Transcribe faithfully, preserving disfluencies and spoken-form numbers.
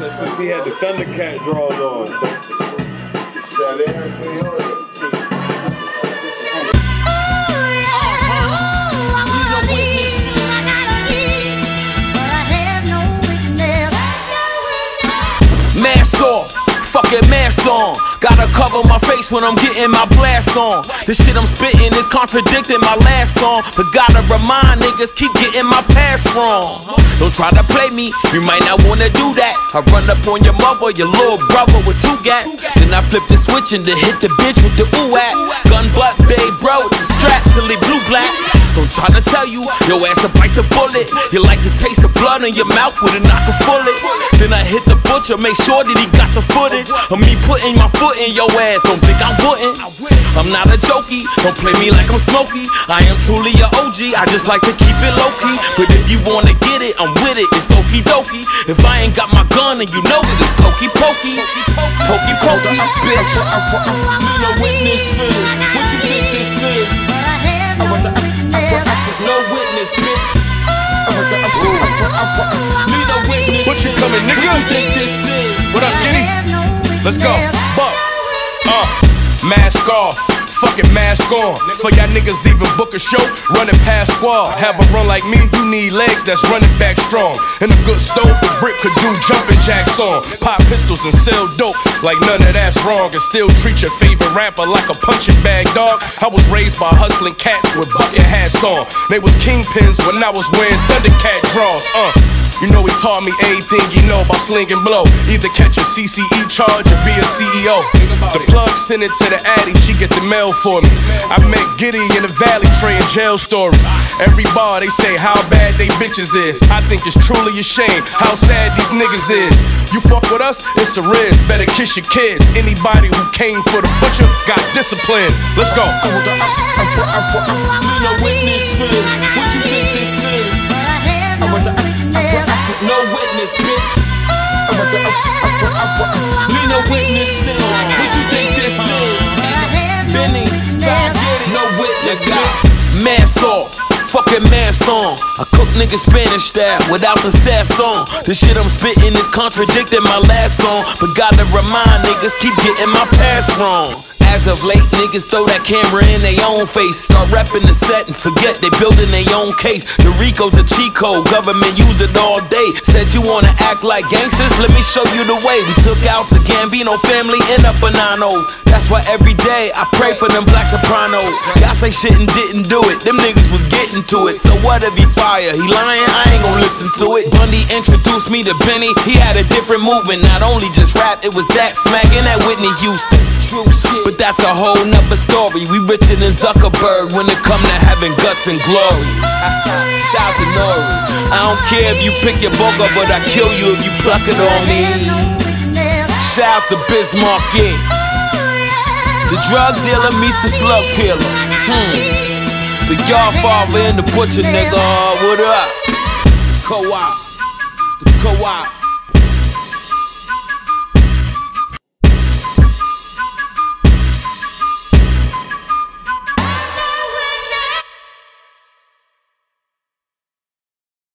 since he had the Thundercat drawers on. Shut everything on it. Mask off, fucking mask on. Gotta cover my face when I'm getting my blast on. The shit I'm spitting is contradicting my last song, but gotta remind niggas keep getting my past wrong. Don't try to play me, you might not wanna do that. I run up on your mother, your little brother with two gats. Then I flip the switch and then hit the bitch with the ooh at. Gun butt, babe, bro, with the strap till he blue black. Don't try to tell you, your ass will bite the bullet. You like the taste of blood in your mouth with a knock a bullet. Then I hit the butcher, make sure that he got the footage of me putting my foot in your ass. Don't think I wouldn't. I'm not a jokey, don't play me like I'm Smokey. I am truly a O G, I just like to keep it low key. But if you wanna get it, I'm with it, it's okie dokie. If I ain't got my gun and you know that it's pokey pokey. Pokey pokey, bitch. Need no witnesses, what you think this is? I want the, I, I, I, I, no witness, bitch. I want the, I, I, I, need no witness. What you coming, nigga? What you think this is? What up, Giddy? Let's go. Buck. Uh, mask off. Fucking mask on. For y'all niggas even book a show, running past squad. Have a run like me, you need legs that's running back strong. And a good stove, the brick could do jumping jacks on. Pop pistols and sell dope, like none of that's wrong. And still treat your favorite rapper like a punching bag dog. I was raised by hustling cats with bucket hats on. They was kingpins when I was wearing Thundercat draws. Uh You know he taught me everything you know about sling and blow. Either catch a C C E charge or be a C E O. The plug sent it to the Addy, she get the mail for me. I met Giddy in the valley trading jail stories. Every bar they say how bad they bitches is. I think it's truly a shame how sad these niggas is. You fuck with us, it's a risk. Better kiss your kids. Anybody who came for the butcher got discipline. Let's go. Need no witnesses. What you think this is? I want the, I, I, I, no witness, bitch. I want the, I, I, I, need no witnesses. What you think this is? Benny, side get it. No witness, bitch. Mask off. Fucking mask on. I cook niggas Spanish style without the sass on. The shit I'm spitting is contradicting my last song, but gotta remind niggas keep getting my past wrong. As of late, niggas throw that camera in their own face. Start rapping the set and forget they building their own case. The Rico's a cheat code, government use it all day. Said you wanna act like gangsters, let me show you the way. We took out the Gambino family in a Bonanno. That's why every day I pray for them black sopranos. Y'all say shit and didn't do it, them niggas was getting to it. So what if he fire? He lying? I ain't gon' listen to it. Bundy introduced me to Benny, he had a different movement. Not only just rap, it was that smacking at Whitney Houston. True shit, but that's a whole nother story. We richer than Zuckerberg when it come to having guts and glory. Shout out to Nori. I don't care if you pick your burger, but I kill you if you pluck it on me. Shout out to Bismarck, yeah. The drug dealer meets the slug peeler. Hmm. The Godfather and the butcher, nigga. What up? Co-op. The co-op.